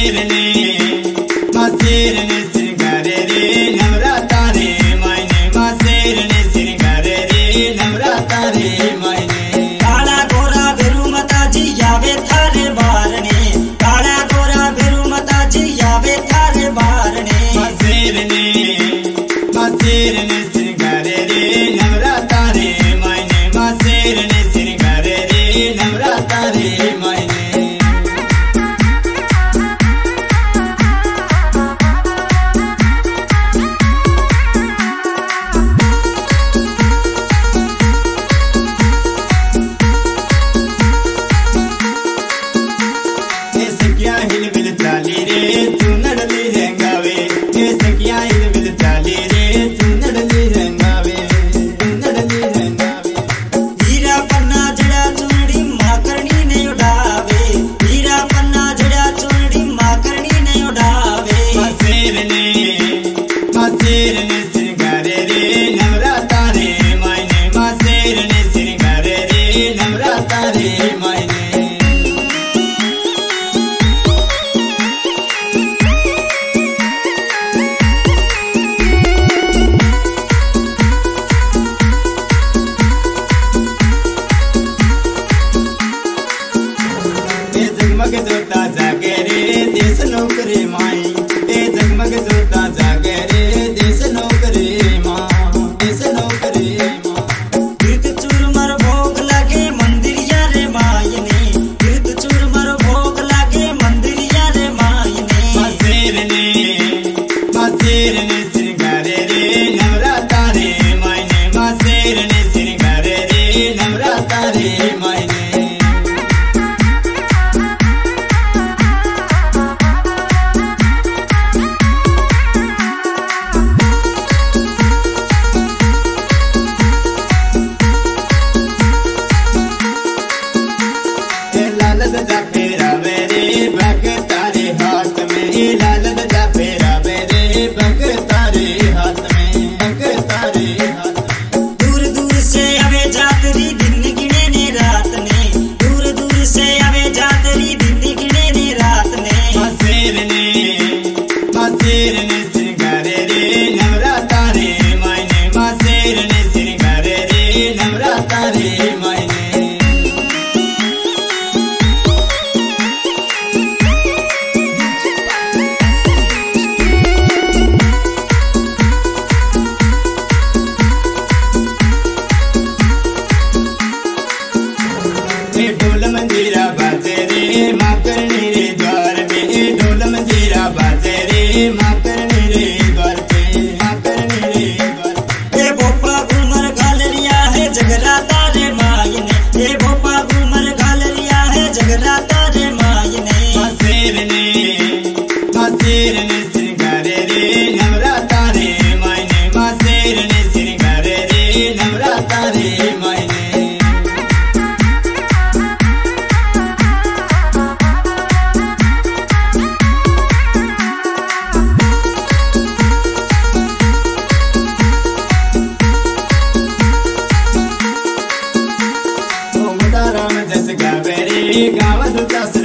मासेरने श्रृंगारे रे नवराता रे मायने मासेरने श्रृंगारे रे नवराता रे मायने काला गोरा बेरू माताजी आवे थारे बारने काला गोरा बेरू माताजी आवे थारे बारने मासेरने श्रृंगारे रे नवराता रे मायने मासेरने श्रृंगारे रे नवराता रे मायने हिलबिल चाली रे चुनड़ली रंगावे सखिया हिलबिल चाली रे चुनड़ली रंगावे हीरा पन्ना जड़ा चुनड़ी माकरणी ने उड़ावे हीरा पन्ना जड़ा चुनड़ी माकरणी ने उड़ावे मासेरने श्रृंगारे रे नवराता रे मायने मासेरने श्रृंगारे रे नवराता रे मायने जगमग जोता जागे रे देश नौकरी माई जगमग जोता जागे रे देश नौकरी माँ देश नौकरी माँ कीर्त चूरमर भोग लागे मंदिरिया रे मायने कीर्त चूरमर भोग लागे मंदिरिया रे मायने मासेरने श्रृंगारे रे नवराता रे मायने मासेरने श्रृंगारे रे नवराता रे मायने लाल ध्वजा फहरावे रे भगता रे हाथ में लाल ध्वजा फहरावे रे भगता रे हाथ में भगता रे हाथ में दूर दूर से आवे जातरी दिन गिने ने रात ने दूर दूर से आवे जातरी दिन गिने ने रात ने मासेरने श्रृंगारे रे नवराता रे मायने मासेरने श्रृंगारे रे नवराता रे मायने ढोल मंजीरा बाजे रे माँ करनी रे द्वार में ढोल मंजीरा बाजे रे माँ करनी रे द्वार पे माँ करनी रे द्वार ए भोपा घूमर घालरिया है जगराता रे मायने ए भोपा घूमर घालरिया है जगराता रे मायने मासेरने श्रृंगारे रे नवराता रे मायने मासेरने श्रृंगारे रे नवराता रे मायने राम जस गावे रे गावत